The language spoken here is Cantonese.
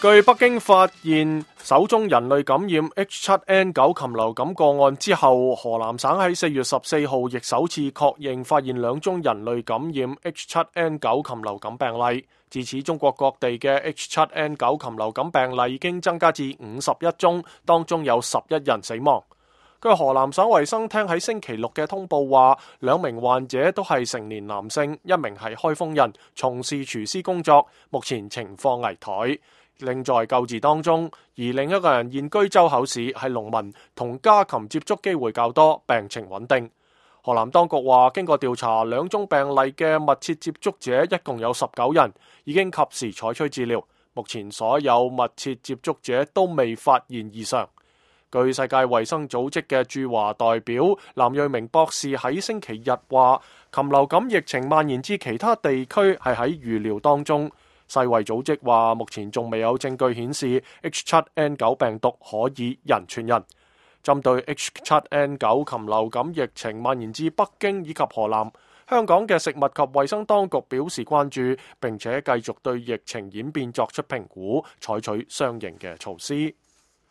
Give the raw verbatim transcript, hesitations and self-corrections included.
據北京發現首宗人類感染 H 七 N 九 禽流感個案之後，河南省喺四月十四號亦首次確認發現兩宗人類感染 H 七 N 九 禽流感病例。自此，中國各地嘅 H 七 N 九 禽流感病例已經增加至五十一宗，當中有十一人死亡。據河南省衛生廳喺星期六嘅通報話，兩名患者都係成年男性，一名係開封人，從事廚師工作，目前情況危殆，正在救治當中。而另一個人現居周口市，係農民，同家禽接觸機會較多，病情穩定。河南當局話，經過調查，兩宗病例嘅密切接觸者一共有十九人，已經及時採取治療。目前所有密切接觸者都未發現異常。據世界衛生組織嘅駐華代表藍瑞明博士喺星期日話，禽流感疫情蔓延至其他地區係喺預料當中。世衛組織話，目前仲未有證據顯示 H 七 N 九 病毒可以人傳人。針對 H 七 N 九 禽流感疫情蔓延至北京以及河南，香港嘅食物及衛生當局表示關注，並且繼續對疫情演變作出評估，採取相應嘅措施。